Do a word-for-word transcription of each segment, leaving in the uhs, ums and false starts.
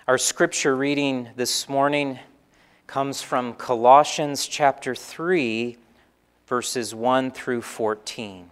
Our scripture reading this morning comes from Colossians chapter three, verses one through fourteen.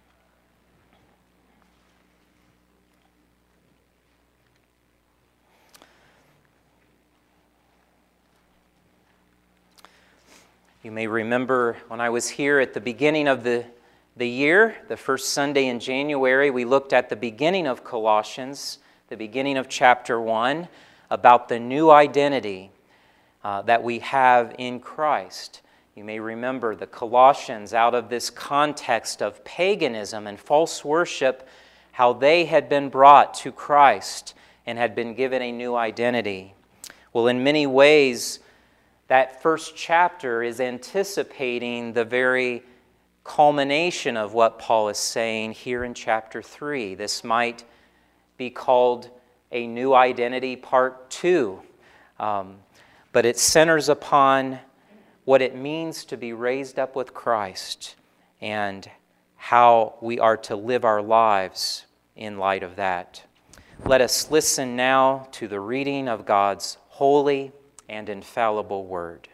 You may remember when I was here at the beginning of the, the year, the first Sunday in January, we looked at the beginning of Colossians, the beginning of chapter one, about the new identity uh, that we have in Christ. You may remember the Colossians, out of this context of paganism and false worship, how they had been brought to Christ and had been given a new identity. Well, in many ways, that first chapter is anticipating the very culmination of what Paul is saying here in chapter three. This might be called a new identity part two, um, but it centers upon what it means to be raised up with Christ and how we are to live our lives in light of that. Let us listen now to the reading of God's holy and infallible word.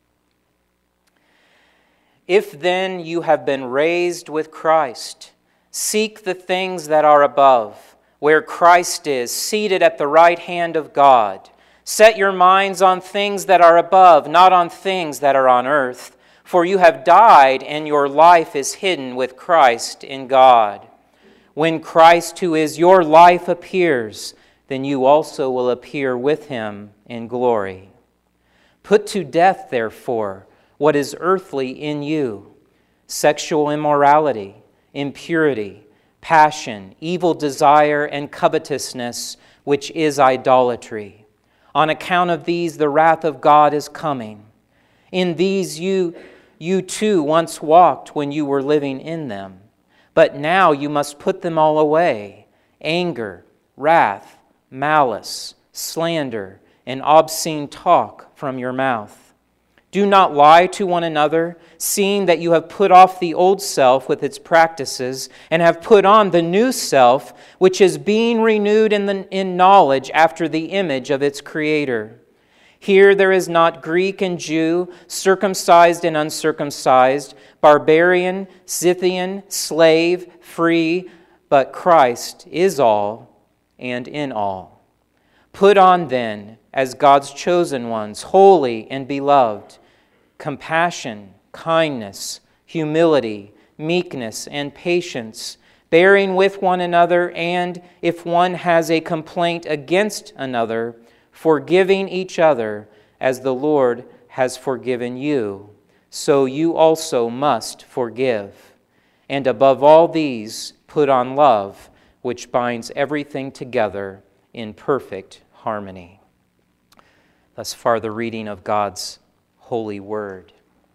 If then you have been raised with Christ, seek the things that are above, where Christ is, seated at the right hand of God. Set your minds on things that are above, not on things that are on earth. For you have died, and your life is hidden with Christ in God. When Christ, who is your life, appears, then you also will appear with him in glory. Put to death, therefore, what is earthly in you: sexual immorality, impurity, passion, evil desire, and covetousness, which is idolatry. On account of these, the wrath of God is coming. In these you, you too once walked when you were living in them. But now you must put them all away: anger, wrath, malice, slander, and obscene talk from your mouth. Do not lie to one another, seeing that you have put off the old self with its practices, and have put on the new self, which is being renewed in, the, in knowledge after the image of its Creator. Here there is not Greek and Jew, circumcised and uncircumcised, barbarian, Scythian, slave, free, but Christ is all and in all. Put on then, as God's chosen ones, holy and beloved, compassion, kindness, humility, meekness, and patience, bearing with one another, and if one has a complaint against another, forgiving each other as the Lord has forgiven you, so you also must forgive. And above all these, put on love, which binds everything together in perfect harmony. Thus far, the reading of God's holy word.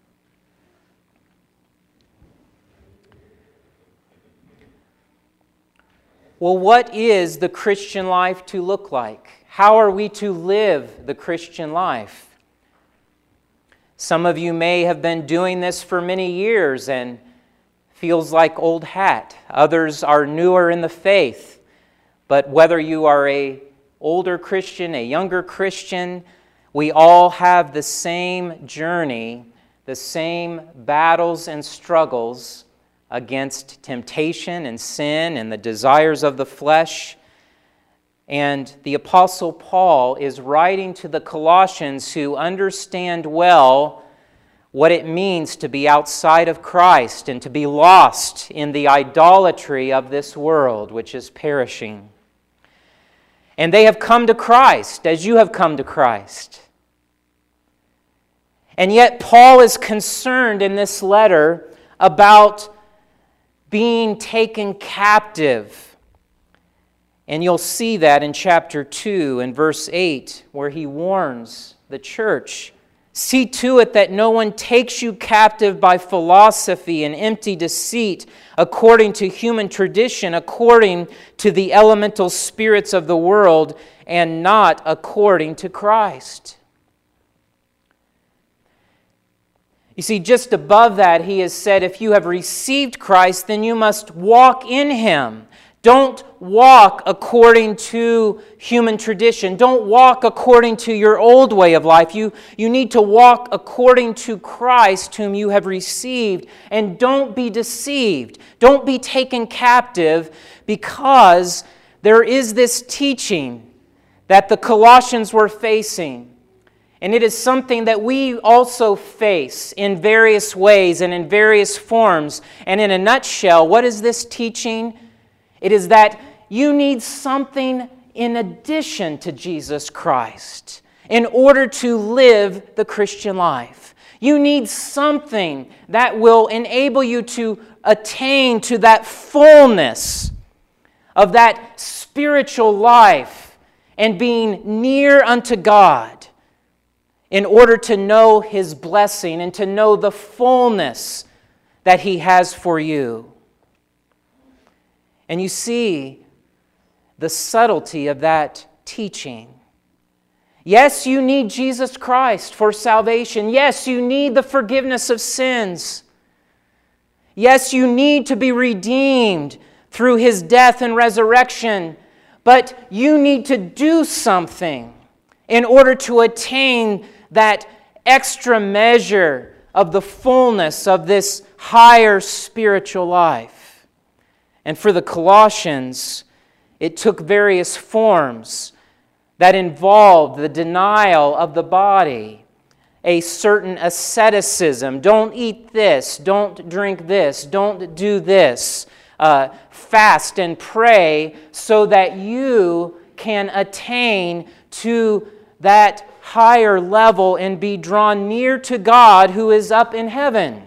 Well, what is the Christian life to look like? How are we to live the Christian life? Some of you may have been doing this for many years and feels like old hat. Others are newer in the faith. But whether you are a older Christian, a younger Christian, we all have the same journey, the same battles and struggles against temptation and sin and the desires of the flesh. And the Apostle Paul is writing to the Colossians who understand well what it means to be outside of Christ and to be lost in the idolatry of this world, which is perishing. And they have come to Christ as you have come to Christ. And yet Paul is concerned in this letter about being taken captive. And you'll see that in chapter two and verse eight, where he warns the church, see to it that no one takes you captive by philosophy and empty deceit, according to human tradition, according to the elemental spirits of the world, and not according to Christ. You see, just above that, he has said, if you have received Christ, then you must walk in Him. Don't walk according to human tradition. Don't walk according to your old way of life. You, you need to walk according to Christ whom you have received. And don't be deceived. Don't be taken captive, because there is this teaching that the Colossians were facing. And it is something that we also face in various ways and in various forms. And in a nutshell, what is this teaching? It is that you need something in addition to Jesus Christ in order to live the Christian life. You need something that will enable you to attain to that fullness of that spiritual life and being near unto God in order to know His blessing and to know the fullness that He has for you. And you see the subtlety of that teaching. Yes, you need Jesus Christ for salvation. Yes, you need the forgiveness of sins. Yes, you need to be redeemed through His death and resurrection. But you need to do something in order to attain that extra measure of the fullness of this higher spiritual life. And for the Colossians, it took various forms that involved the denial of the body, a certain asceticism. Don't eat this, don't drink this, don't do this. Uh, fast and pray so that you can attain to that higher level and be drawn near to God who is up in heaven.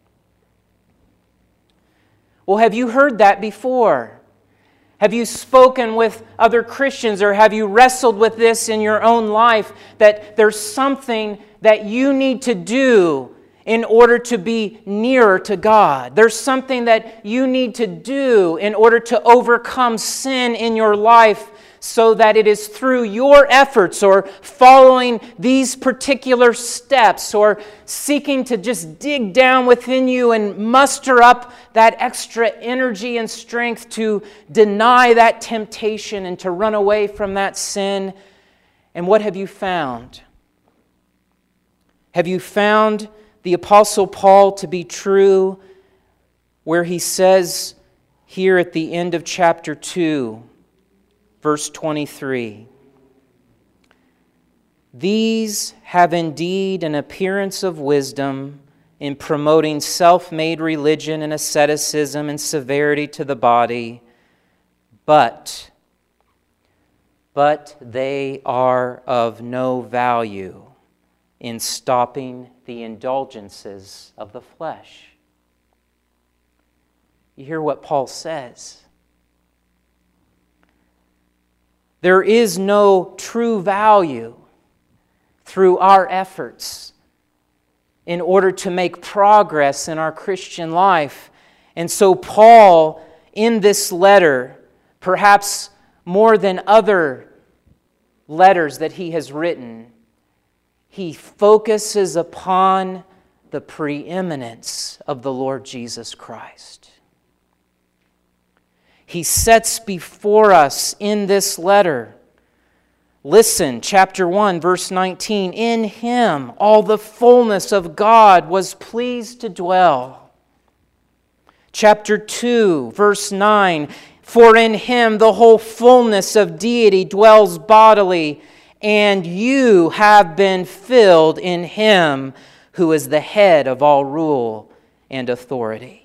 Well, have you heard that before? Have you spoken with other Christians, or have you wrestled with this in your own life, that there's something that you need to do in order to be nearer to God? There's something that you need to do in order to overcome sin in your life, so that it is through your efforts or following these particular steps or seeking to just dig down within you and muster up that extra energy and strength to deny that temptation and to run away from that sin. And what have you found? Have you found the Apostle Paul to be true, where he says here at the end of chapter two, verse twenty-three, "These have indeed an appearance of wisdom in promoting self-made religion and asceticism and severity to the body, but, but they are of no value in stopping the indulgences of the flesh." You hear what Paul says? There is no true value through our efforts in order to make progress in our Christian life. And so Paul, in this letter, perhaps more than other letters that he has written, he focuses upon the preeminence of the Lord Jesus Christ. He sets before us in this letter, listen, chapter one, verse nineteen, "In Him all the fullness of God was pleased to dwell." Chapter two, verse nine, "For in Him the whole fullness of deity dwells bodily, and you have been filled in Him who is the head of all rule and authority."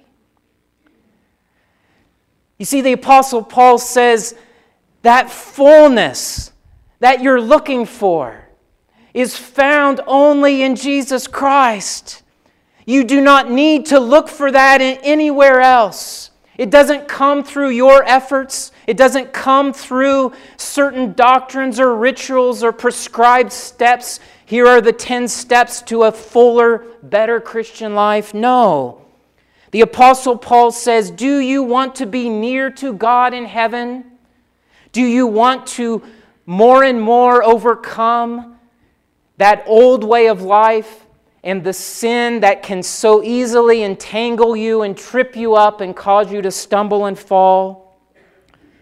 You see, the Apostle Paul says that fullness that you're looking for is found only in Jesus Christ. You do not need to look for that in anywhere else. It doesn't come through your efforts. It doesn't come through certain doctrines or rituals or prescribed steps. Here are the ten steps to a fuller, better Christian life. No. The Apostle Paul says, do you want to be near to God in heaven? Do you want to more and more overcome that old way of life and the sin that can so easily entangle you and trip you up and cause you to stumble and fall?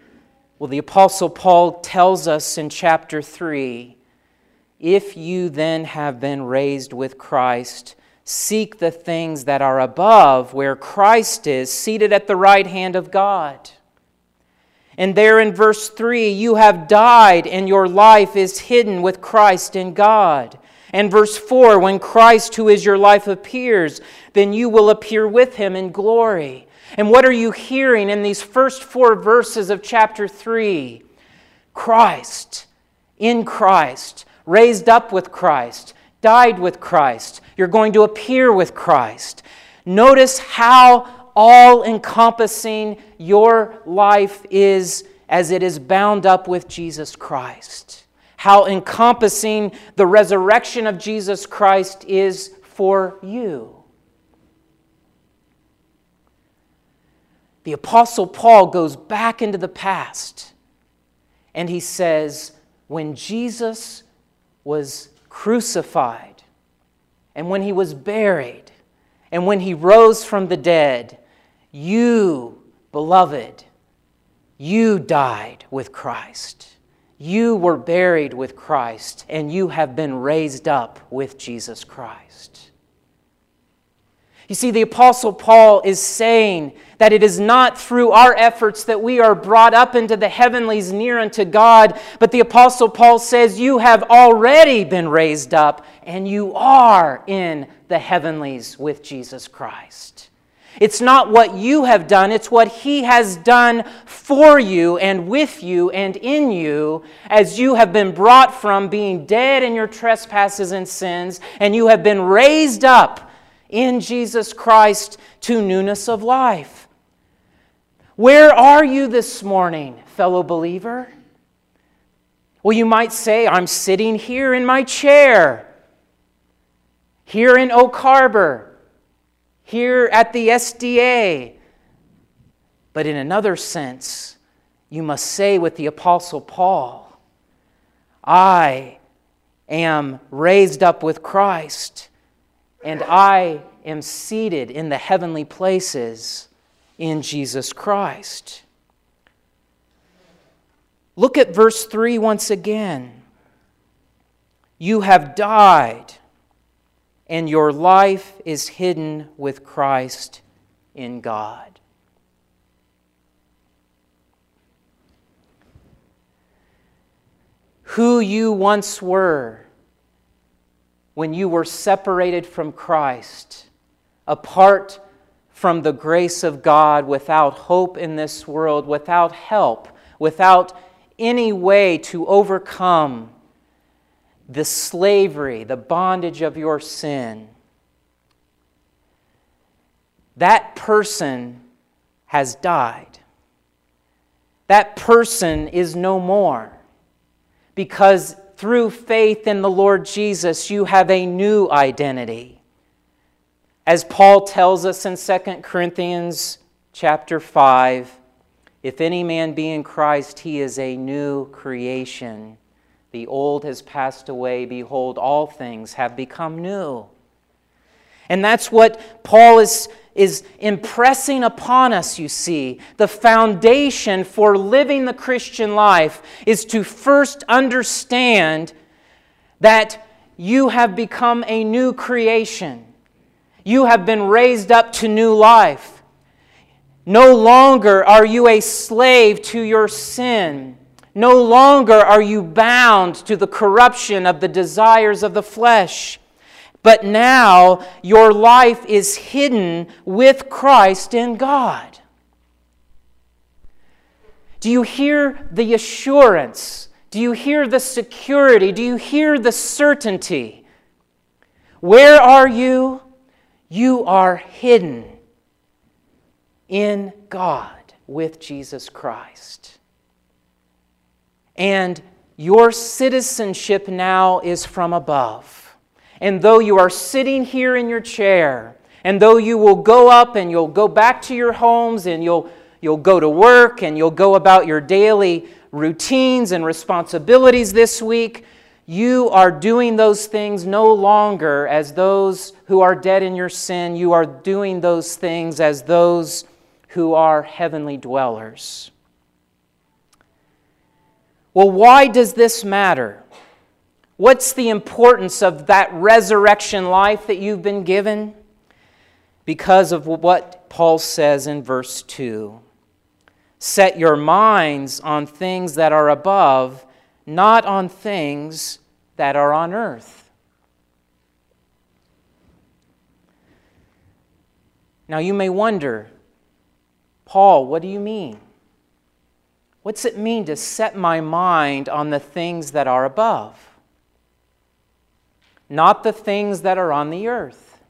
Well, the Apostle Paul tells us in chapter three, if you then have been raised with Christ, seek the things that are above, where Christ is, seated at the right hand of God. And there in verse three, you have died, and your life is hidden with Christ in God. And verse four, when Christ, who is your life, appears, then you will appear with Him in glory. And what are you hearing in these first four verses of chapter three? Christ, in Christ, raised up with Christ, died with Christ. You're going to appear with Christ. Notice how all-encompassing your life is as it is bound up with Jesus Christ. How encompassing the resurrection of Jesus Christ is for you. The Apostle Paul goes back into the past and he says, when Jesus was crucified and when He was buried and when He rose from the dead, you, beloved, you died with Christ. You were buried with Christ, and you have been raised up with Jesus Christ. You see, the Apostle Paul is saying that it is not through our efforts that we are brought up into the heavenlies near unto God, but the Apostle Paul says you have already been raised up, and you are in the heavenlies with Jesus Christ. It's not what you have done, it's what He has done for you and with you and in you as you have been brought from being dead in your trespasses and sins, and you have been raised up in Jesus Christ to newness of life. Where are you this morning, fellow believer? Well, you might say, I'm sitting here in my chair, here in Oak Harbor, here at the S D A. But in another sense, you must say with the Apostle Paul, I am raised up with Christ, and I am seated in the heavenly places in Jesus Christ. Look at verse three once again. You have died, and your life is hidden with Christ in God. Who you once were when you were separated from Christ, apart from the grace of God, without hope in this world, without help, without any way to overcome the slavery, the bondage of your sin. That person has died. That person is no more. Because through faith in the Lord Jesus, you have a new identity. As Paul tells us in Second Corinthians chapter five, if any man be in Christ, he is a new creation. The old has passed away. Behold, all things have become new. And that's what Paul is, is impressing upon us, you see. The foundation for living the Christian life is to first understand that you have become a new creation. You have been raised up to new life. No longer are you a slave to your sin. No longer are you bound to the corruption of the desires of the flesh. But now your life is hidden with Christ in God. Do you hear the assurance? Do you hear the security? Do you hear the certainty? Where are you? You are hidden in God with Jesus Christ. And your citizenship now is from above. And though you are sitting here in your chair, and though you will go up and you'll go back to your homes and you'll, you'll go to work and you'll go about your daily routines and responsibilities this week, you are doing those things no longer as those who are dead in your sin. You are doing those things as those who are heavenly dwellers. Well, why does this matter? What's the importance of that resurrection life that you've been given? Because of what Paul says in verse two. Set your minds on things that are above, not on things that are on earth. Now you may wonder, Paul, what do you mean? What's it mean to set my mind on the things that are above, not the things that are on the earth?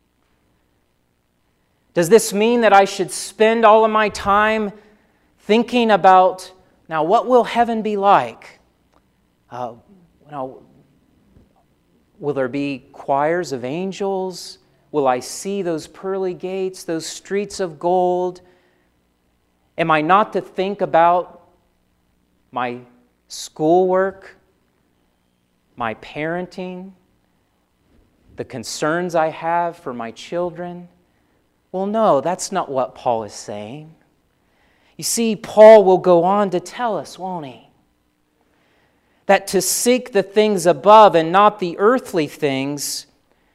Does this mean that I should spend all of my time thinking about, now, what will heaven be like? Uh, you know, will there be choirs of angels? Will I see those pearly gates, those streets of gold? Am I not to think about my schoolwork, my parenting, the concerns I have for my children? Well, no, that's not what Paul is saying. You see, Paul will go on to tell us, won't he? That to seek the things above and not the earthly things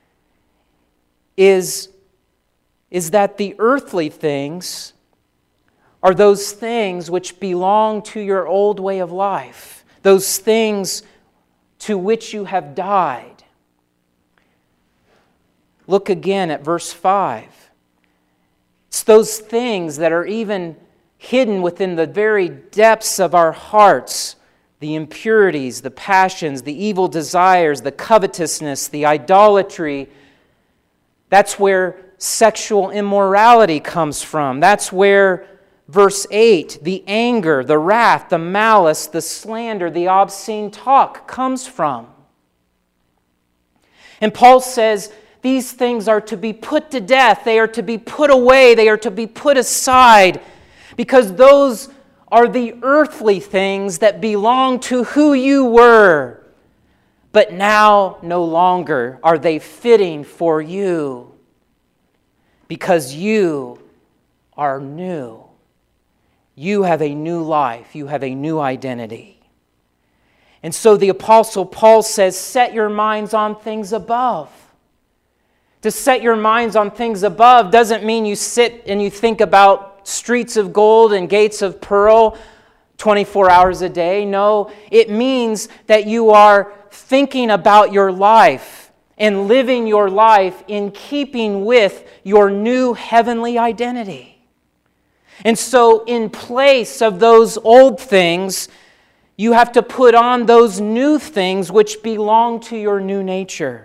is, is that the earthly things are those things which belong to your old way of life, those things to which you have died. Look again at verse five. It's those things that are even hidden within the very depths of our hearts, the impurities, the passions, the evil desires, the covetousness, the idolatry. That's where sexual immorality comes from. That's where, verse eight, the anger, the wrath, the malice, the slander, the obscene talk comes from. And Paul says these things are to be put to death. They are to be put away. They are to be put aside, because those are the earthly things that belong to who you were. But now no longer are they fitting for you, because you are new. You have a new life. You have a new identity. And so the Apostle Paul says, set your minds on things above. To set your minds on things above doesn't mean you sit and you think about streets of gold and gates of pearl twenty-four hours a day. No, it means that you are thinking about your life and living your life in keeping with your new heavenly identity. And so in place of those old things, you have to put on those new things which belong to your new nature.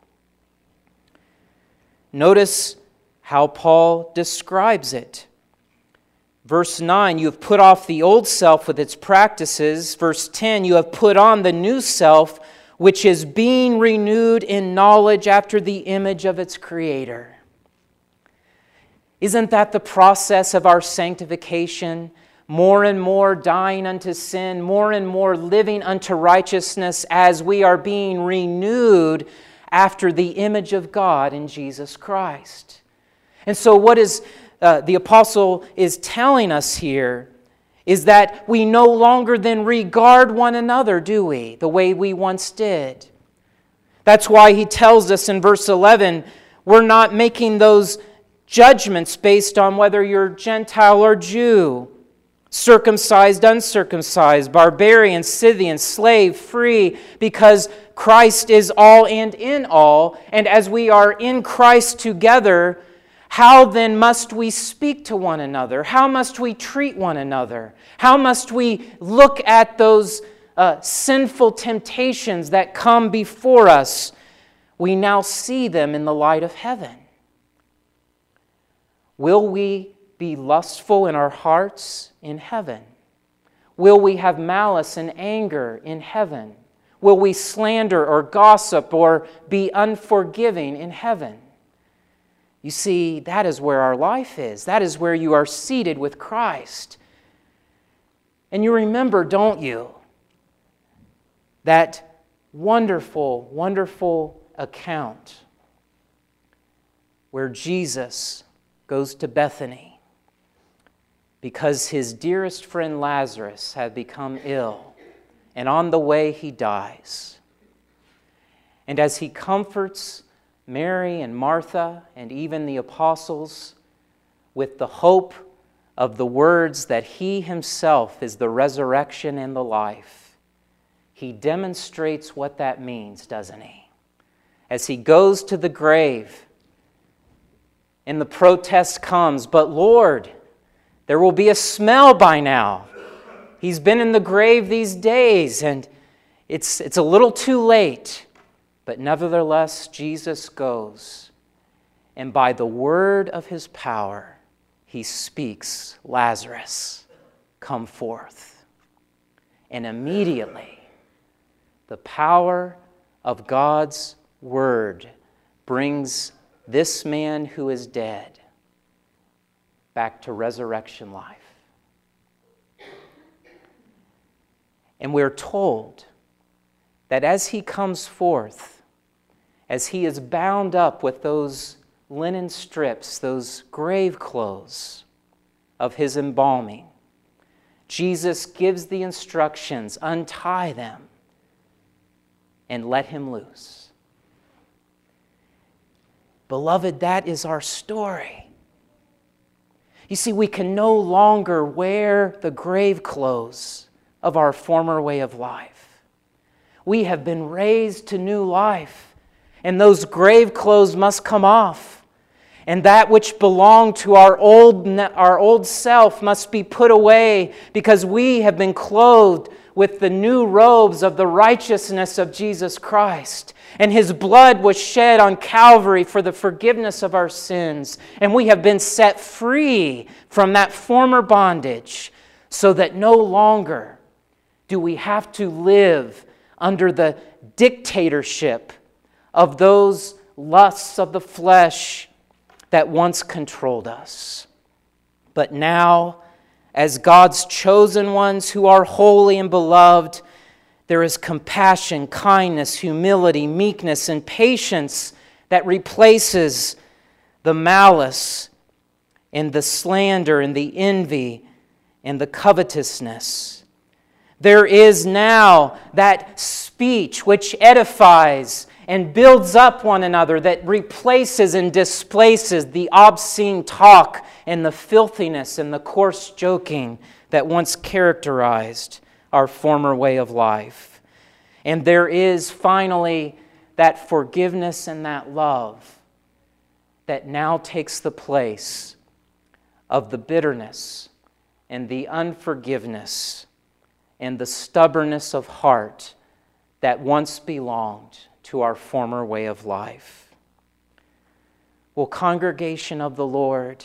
Notice how Paul describes it. Verse nine, you have put off the old self with its practices. Verse ten, you have put on the new self, which is being renewed in knowledge after the image of its Creator. Isn't that the process of our sanctification? More and more dying unto sin, more and more living unto righteousness as we are being renewed after the image of God in Jesus Christ. And so what is uh, the apostle is telling us here is that we no longer then regard one another, do we, the way we once did. That's why he tells us in verse eleven, we're not making those judgments based on whether you're Gentile or Jew, circumcised, uncircumcised, barbarian, Scythian, slave, free, because Christ is all and in all. And as we are in Christ together, how then must we speak to one another? How must we treat one another? How must we look at those uh, sinful temptations that come before us? We now see them in the light of heaven. Will we be lustful in our hearts in heaven? Will we have malice and anger in heaven? Will we slander or gossip or be unforgiving in heaven? You see, that is where our life is. That is where you are seated with Christ. And you remember, don't you, that wonderful, wonderful account where Jesus goes to Bethany because his dearest friend Lazarus had become ill. and on the way he dies. And as he comforts Mary and Martha and even the apostles with the hope of the words that he himself is the resurrection and the life, he demonstrates what that means, doesn't he? As he goes to the grave and the protest comes, "But Lord, there will be a smell by now. He's been in the grave these days, and it's, it's a little too late." But nevertheless, Jesus goes, and by the word of his power, he speaks, "Lazarus, come forth." And immediately, the power of God's word brings this man who is dead back to resurrection life. And we're told that as he comes forth, as he is bound up with those linen strips, those grave clothes of his embalming, Jesus gives the instructions, untie them and let him loose. Beloved, that is our story. You see, we can no longer wear the grave clothes of our former way of life. We have been raised to new life, and those grave clothes must come off. And that which belonged to our old, our old self must be put away, because we have been clothed with the new robes of the righteousness of Jesus Christ. And his blood was shed on Calvary for the forgiveness of our sins. And we have been set free from that former bondage, so that no longer do we have to live under the dictatorship of those lusts of the flesh that once controlled us. But now, as God's chosen ones who are holy and beloved, there is compassion, kindness, humility, meekness, and patience that replaces the malice and the slander and the envy and the covetousness. There is now that speech which edifies and builds up one another, that replaces and displaces the obscene talk and the filthiness and the coarse joking that once characterized our former way of life. And there is finally that forgiveness and that love that now takes the place of the bitterness and the unforgiveness and the stubbornness of heart that once belonged to our former way of life. Well, congregation of the Lord,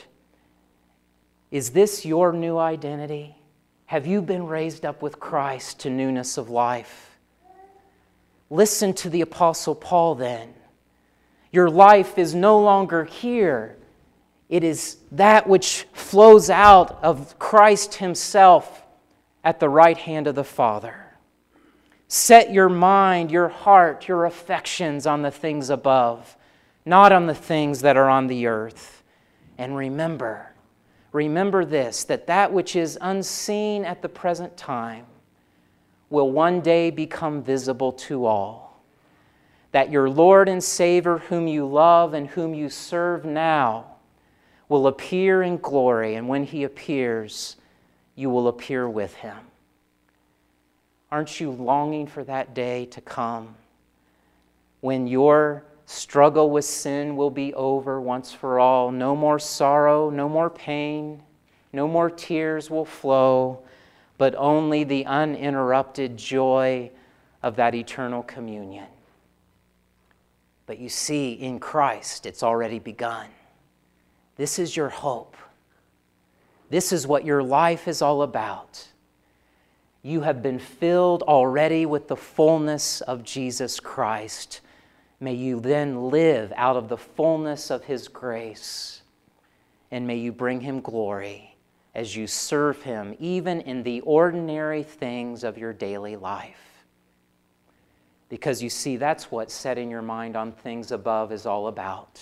is this your new identity? Have you been raised up with Christ to newness of life? Listen to the Apostle Paul then. Your life is no longer here. It is that which flows out of Christ himself at the right hand of the Father. Set your mind, your heart, your affections on the things above, not on the things that are on the earth. And remember, remember this, that that which is unseen at the present time will one day become visible to all. That your Lord and Savior, whom you love and whom you serve now, will appear in glory, and when he appears, you will appear with him. Aren't you longing for that day to come when your struggle with sin will be over once for all? No more sorrow, no more pain, no more tears will flow, but only the uninterrupted joy of that eternal communion. But you see, in Christ, it's already begun. This is your hope. This is what your life is all about. You have been filled already with the fullness of Jesus Christ. May you then live out of the fullness of his grace, and may you bring him glory as you serve him, even in the ordinary things of your daily life. Because you see, that's what setting your mind on things above is all about.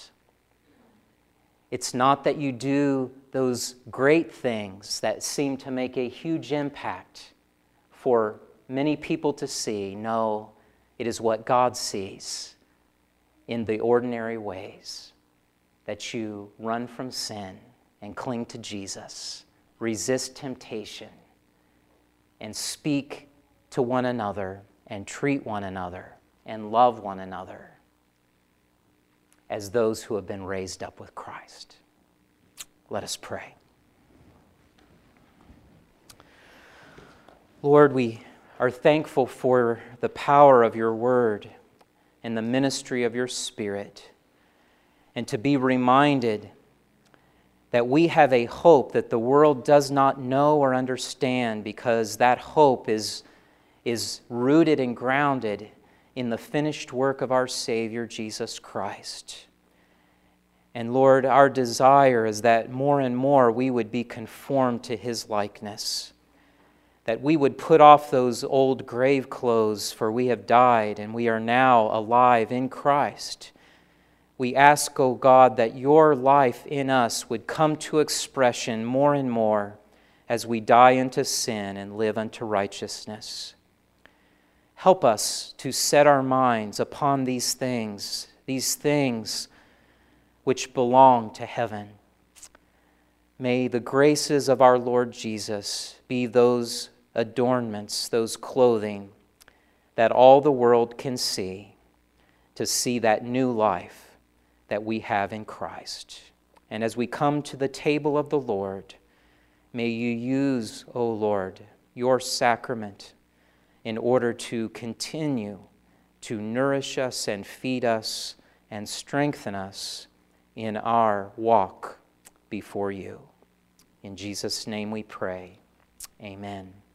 It's not that you do those great things that seem to make a huge impact for many people to see. No, it is what God sees in the ordinary ways, that you run from sin and cling to Jesus, resist temptation, and speak to one another and treat one another and love one another as those who have been raised up with Christ. Let us pray. Lord, we are thankful for the power of your word and the ministry of your Spirit, and to be reminded that we have a hope that the world does not know or understand, because that hope is, is rooted and grounded in the finished work of our Savior, Jesus Christ. And Lord, our desire is that more and more we would be conformed to his likeness, that we would put off those old grave clothes, for we have died and we are now alive in Christ. We ask, O God, that your life in us would come to expression more and more as we die into sin and live unto righteousness. Help us to set our minds upon these things, these things which belong to heaven. May the graces of our Lord Jesus be those adornments, those clothing that all the world can see, to see that new life that we have in Christ. And as we come to the table of the Lord, may you use, O Lord, your sacrament in order to continue to nourish us and feed us and strengthen us in our walk before you. In Jesus' name we pray. Amen.